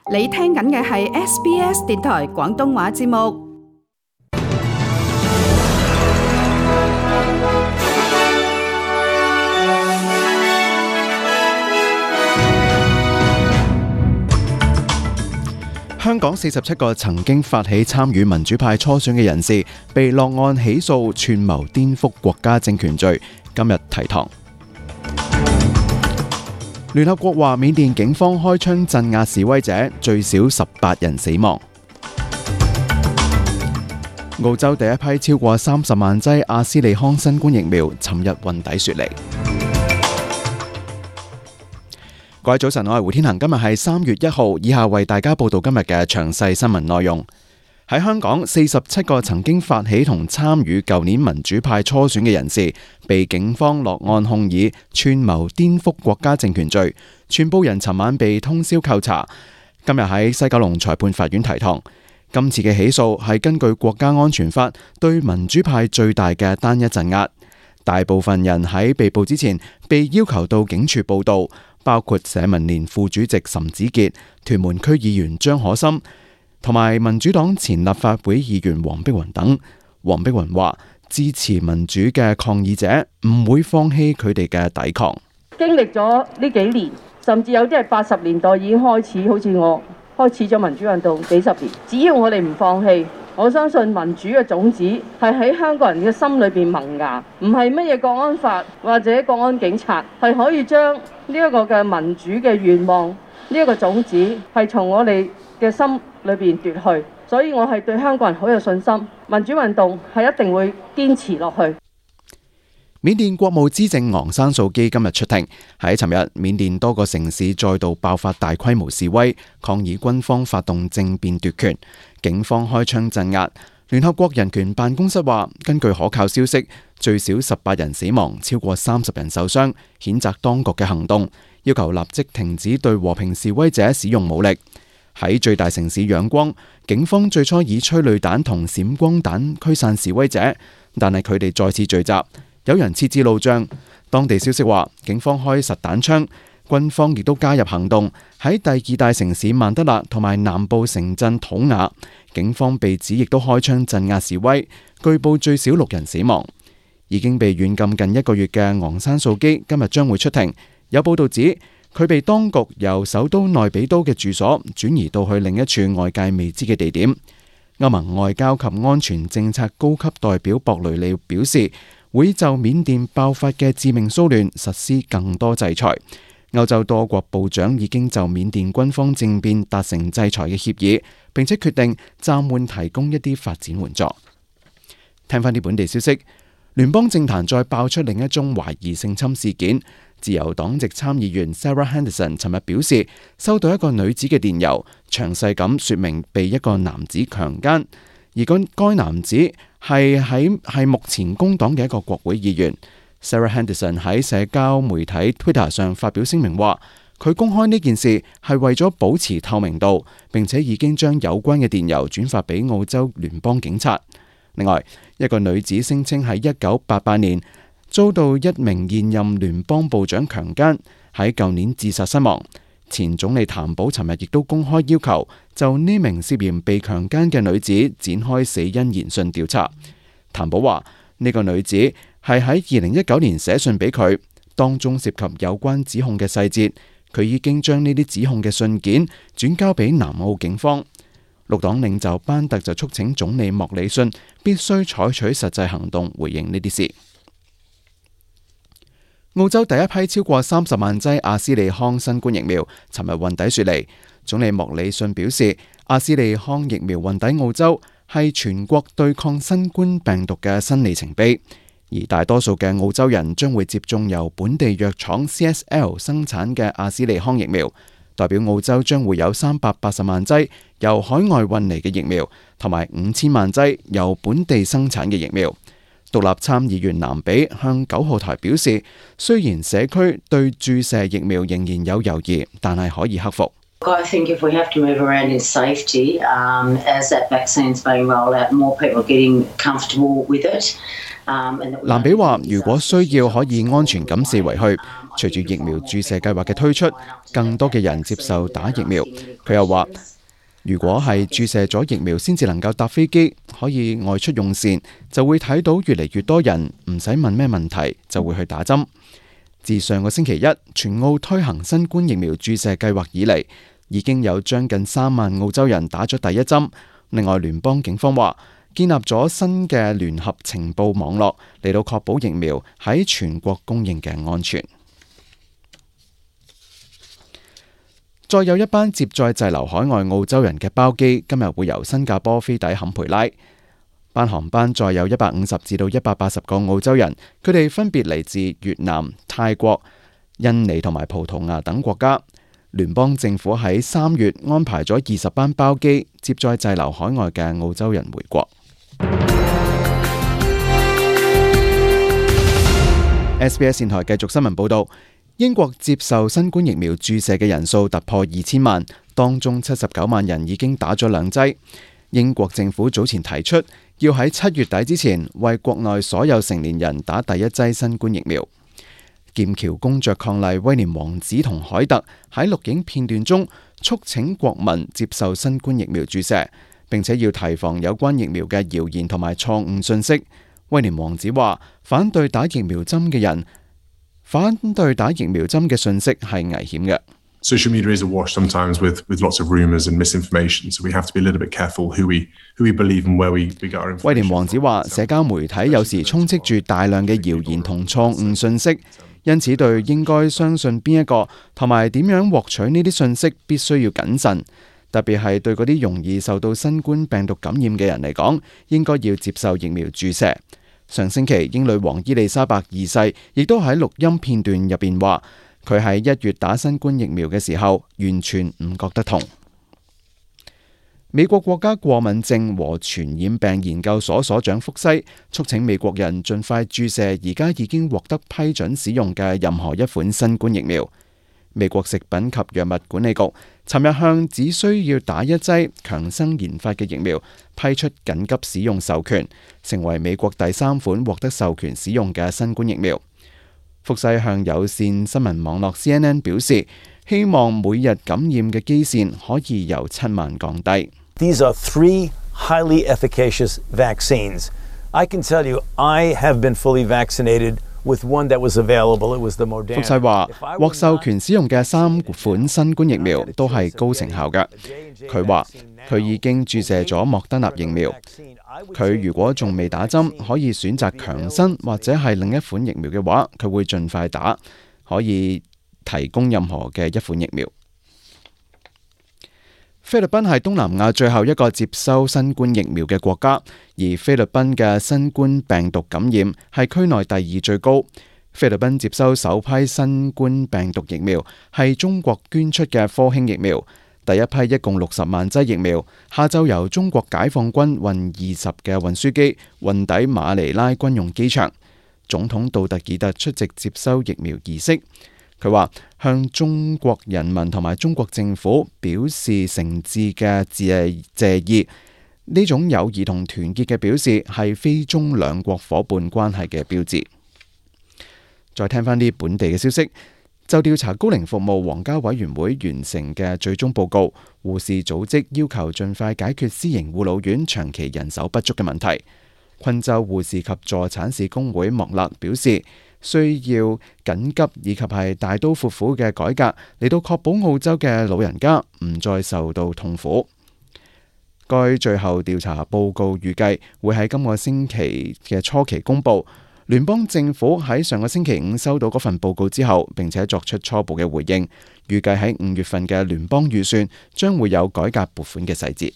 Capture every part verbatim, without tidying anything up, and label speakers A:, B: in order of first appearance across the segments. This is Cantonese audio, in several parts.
A: 你聽緊嘅係 S B S 電台廣東話節目。
B: 香港四十七個曾經發起參與民主派初選嘅人士，被落案起訴串謀顛覆國家政權罪，今日提堂。聯合國話，緬甸警方開槍鎮壓示威者，最少十八人死亡。澳洲第一批超過三十萬劑阿斯利康新冠疫苗，尋日運抵雪梨。各位早晨，我係胡天恒，今日係三月一號，以下為大家報道今日嘅詳細新聞內容。喺香港，四十七個曾經發起同參與舊年民主派初選嘅人士，被警方落案控以串謀顛覆國家政權罪，全部人尋晚被通宵扣查，今日喺西九龍裁判法院提堂。今次嘅起訴係根據國家安全法對民主派最大嘅單一鎮壓，大部分人喺被捕之前被要求到警署報到，包括社民連副主席岑子傑、屯門區議員張可森同埋民主黨前立法會議員黃碧雲等。黃碧雲話：支持民主嘅抗議者唔會放棄佢哋嘅抵抗。
C: 經歷咗呢幾年，甚至有啲係八十年代已經開始，好似我開始咗民主運動幾十年。只要我哋唔放棄，我相信民主嘅種子係喺香港人嘅心裏邊萌芽，唔係乜嘢國安法或者國安警察係可以將呢一個嘅民主嘅願望，呢一個種子係從我哋嘅心裏邊奪去。所以我係對香港人好有信心，民主運動係一定會堅持落去。
B: 緬甸國務資政昂山素基今日出庭。喺尋日，緬甸多個城市再度爆發大規模示威，抗議軍方發動政變奪權，警方開槍鎮壓。聯合國人權辦公室話，根據可靠消息，最少十八人死亡，超過三十人受傷，譴責當局嘅行動，要求立即停止對和平示威者使用武力。喺最大城市仰光，警方最初以催淚彈同閃光彈驅散示威者，但係佢哋再次聚集，有人設置路障。當地消息話，警方開實彈槍，軍方亦都加入行動。喺第二大城市曼德勒同埋南部城鎮土雅，警方被指亦都開槍鎮壓示威，據報最少六人死亡。已經被軟禁近一個月嘅昂山素基今日將會出庭。有報道指，佢被當局由首都內比都嘅住所轉移到去另一處外界未知嘅地點。歐盟外交及安全政策高級代表博雷利表示，會就緬甸爆發嘅致命騷亂實施更多制裁。歐洲多國部長已經就緬甸軍方政變達成制裁嘅協議，並且決定暫緩提供一啲發展援助。聽返啲本地消息，聯邦政壇再爆出另一宗懷疑性侵事件。自由黨籍參議員 Sarah Henderson 尋日表示，收到一個女子嘅電郵，詳細咁說明被一個男子強姦，而該該男子係喺係目前工黨嘅一個國會議員。Sarah Henderson 喺社交媒體 Twitter 上發表聲明話，佢公開呢件事係為咗保持透明度，並且已經將有關嘅電郵轉發俾澳洲聯邦警察。另外，一個女子聲稱喺一九八八年遭到一名現任聯邦部長強姦，喺舊年自殺身亡。前總理譚寶尋日亦都公開要求就呢名涉嫌被強姦嘅女子展開死因研訊調查。譚寶話呢個女子係喺二零一九年寫信俾佢，當中涉及有關指控嘅細節，佢已經將呢啲指控嘅信件轉交俾南澳警方。綠黨領袖班特就促請總理莫里遜必須採取實際行動回應呢啲事。澳洲第一批超過三十萬劑阿斯利康新冠疫苗尋日運抵雪梨。總理莫里遜表示，阿斯利康疫苗運抵澳洲係全國對抗新冠病毒嘅新里程碑，而大多數嘅澳洲人將會接種由本地藥廠 C S L 生產嘅阿斯利康疫苗，代表澳洲將會有三百八十萬劑由海外運嚟嘅疫苗，同埋五千萬劑由本地生產嘅疫苗。獨立參議員南比向九號台表示，雖然社區對注射疫苗仍然有猶豫，但係可以克服。
D: I think if we have to move around in safety, um, as that vaccine's being rolled out, more people are getting comfortable with it.
B: 蘭比話：如果需要，可以安全咁四圍去。隨住疫苗注射計劃嘅推出，更多嘅人接受打疫苗。佢又話：如果係注射咗疫苗先至能夠搭飛機，可以外出用膳，就會睇到越嚟越多人唔使問咩問題就會去打針。自上個星期一全澳推行新冠疫苗注射計劃以嚟，已經有將近三萬澳洲人打咗第一針。另外，聯邦警方話建立咗新嘅聯合情報網絡，嚟到確保疫苗喺全國供應嘅安全。再有一班接載滯留海外澳洲人嘅包機，今日會由新加坡飛抵坎培拉。班航班載有一百五十至到一百八十個澳洲人，佢哋分別嚟自越南、泰國、印尼同埋葡萄牙等國家。聯邦政府喺三月安排咗二十班包機接載滯留海外嘅澳洲人回國。S B S 電台繼續新聞報導，英國接受新冠疫苗注射嘅人數突破二千萬，當中七十九萬人已經打咗兩劑。英國政府早前提出，要喺七月底之前為國內所有成年人打第一劑新冠疫苗。劍橋公爵伉儷威廉王子同凱特喺錄影片段中促請國民接受新冠疫苗注射，並且要提防有關疫苗嘅謠言同埋錯誤信息。威廉王子話：反對打疫苗針嘅人，反對打疫苗針嘅信息係危險嘅。
E: Social media is awash sometimes with with lots of rumors and misinformation, so we have to be a little bit careful who we who we believe and where we we get our information.
B: 威廉王子話：社交媒體有時充斥住大量嘅謠言同錯誤信息，因此對應該相信邊一個同埋點樣獲取呢啲信息必須要謹慎，特別係對嗰啲容易受到新冠病毒感染嘅人嚟講，應該要接受疫苗注射。上星期，英女王伊麗莎白二世亦都喺錄音片段入邊話，佢喺一月打新冠疫苗嘅時候，完全唔覺得痛。美國國家過敏症和傳染病研究所所長福西促請美國人盡快注射而家已經獲得批准使用嘅任何一款新冠疫苗。美國食品及藥物管理局尋日向只需要打一劑強生研發嘅疫苗批出緊急使用授權，成為美國第三款獲得授權使用嘅新冠疫苗。福西向有線新聞網絡 C N N 表示，希望每日感染嘅基線可以由七萬降低。
F: These are three highly efficacious vaccines. I can tell you, I have been fully vaccinated with one that was available. It was the Moderna.
B: 福西話，獲授權使用嘅三款新冠疫苗都係高成效嘅。佢話佢已經注射咗莫德納疫苗。佢如果仲未打針，可以選擇強生或者係另一款疫苗嘅話，佢會盡快打，可以提供任何嘅一款疫苗。菲律賓係東南亞最後一個接收新冠疫苗嘅國家，而菲律賓嘅新冠病毒感染係區內第二最高。菲律賓接收首批新冠病毒疫苗係中國捐出嘅科興疫苗，第一批一共六十萬劑疫苗，下晝由中國解放軍運二十嘅運輸機運抵馬尼拉軍用機場。總統杜特爾特出席接收疫苗儀式。佢話向中國人民同埋中國政府表示誠摯嘅謝謝意，呢種友誼同團結嘅表示係菲中兩國伙伴關係嘅標誌。再聽翻啲本地嘅消息，就調查高齡服務皇家委員會完成嘅最終報告，護士組織要求盡快解決私營護老院長期人手不足嘅問題。昆州護士及助產士工會莫勒表示，需要緊急以及係大刀闊斧嘅改革，嚟到確保澳洲嘅老人家唔再受到痛苦。該最後調查報告預計會喺今個星期嘅初期公佈。聯邦政府喺上個星期五收到嗰份報告之後，並且作出初步嘅回應，預計喺五月份嘅聯邦預算將會有改革撥款嘅細節。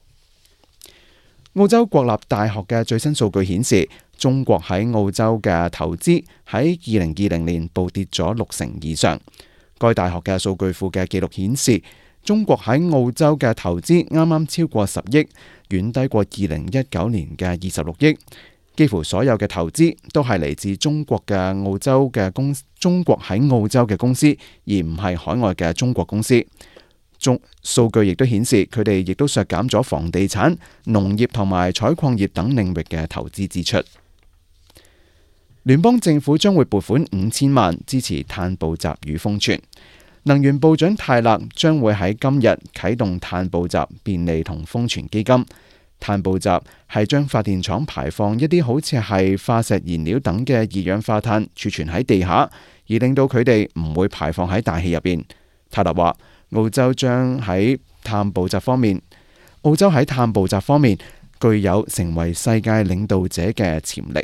B: 澳洲國立大學嘅最新數據顯示，中國喺澳洲嘅投資喺二零二零年暴跌咗六成以上。該大學嘅數據庫嘅記錄顯示，中國喺澳洲嘅投資啱啱超過十億，遠低過二零一九年嘅二十六億。幾乎所有嘅投資都係嚟自中國嘅澳洲嘅公中國喺澳洲嘅公司，而唔係海外嘅中國公司。 中數據亦都顯示，佢哋亦都削減咗房地產、農業同埋採礦業等領域嘅投資支出。聯邦政府將會撥款五千萬支持碳捕集與封存。能源部長泰勒將會喺今日啟動碳捕集便利同封存基金。碳捕集係將發電廠排放一啲好似係化石燃料等嘅二氧化碳儲存喺地下，而令到佢哋唔會排放喺大氣入邊。泰勒話，澳洲將喺碳捕集方面，澳洲喺碳捕集方面具有成為世界領導者嘅潛力。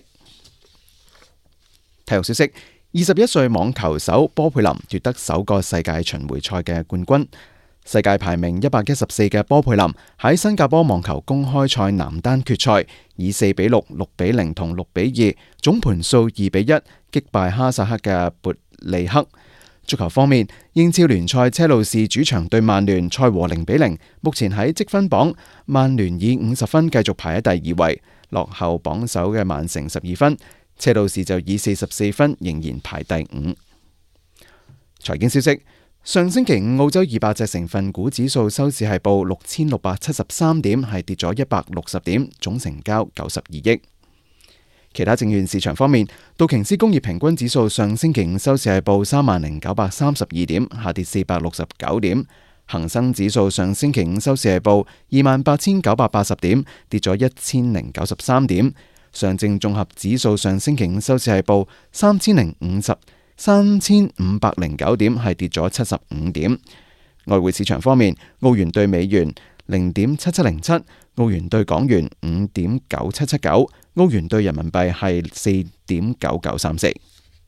B: 體育消息：二十一歲網球手波佩林奪得首個世界巡迴賽嘅冠軍。世界排名一百一十四嘅波佩林喺新加坡網球公開賽男單決賽，以四比六、六比零同六比二總盤數二比一擊敗哈薩克嘅勃利克。足球方面，英超聯賽車路士主場對曼聯賽和零比零，目前喺積分榜，曼聯以五十分繼續排喺第二位，落後榜首嘅曼城十二分。車路士就以四十四分仍然排第五。財經消息：上星期五澳洲二百隻成分股指數收市係報六千六百七十三點，係跌咗一百六十點，總成交九十二億。其他證券市場方面，道瓊斯工業平均指數上星期五收市係報三萬零九百三十二點，下跌四百六十九點。恒生指數上星期五收市係報二萬八千九百八十點，跌咗一千零九十三點。上證綜合指數上星期五收市係報三千零五十三千五百零九點，係跌咗七十五點。外匯市場方面，澳元兌美元零點七七零七，澳元兌港元五點九七七九，澳元兌人民幣係四點九九三四。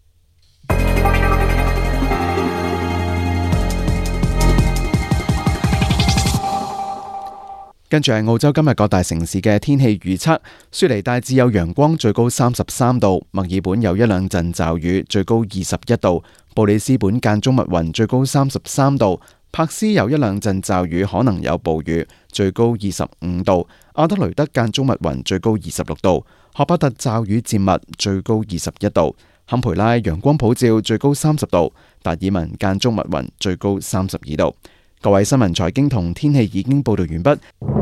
B: 跟住係澳洲今日各大城市嘅天氣預測：雪梨大致有陽光，最高三十三度；墨爾本有一兩陣驟雨，最高二十一度；布里斯本間中密雲，最高三十三度；柏斯有一兩陣驟雨，可能有暴雨，最高二十五度；阿德雷德間中密雲，最高二十六度；荷巴特驟雨漸密，最高二十一度；坎培拉陽光普照，最高三十度；達爾文間中密雲，最高三十二度。各位新聞、財經同天氣已經報道完畢。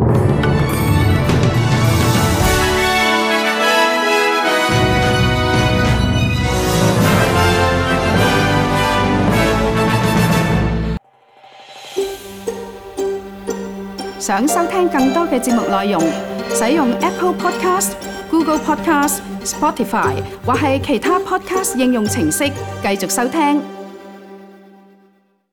A: 想收聽更多嘅節目內容，使用 Apple Podcast、Google Podcast、Spotify 或係其他 Podcast 應用程式繼續收聽。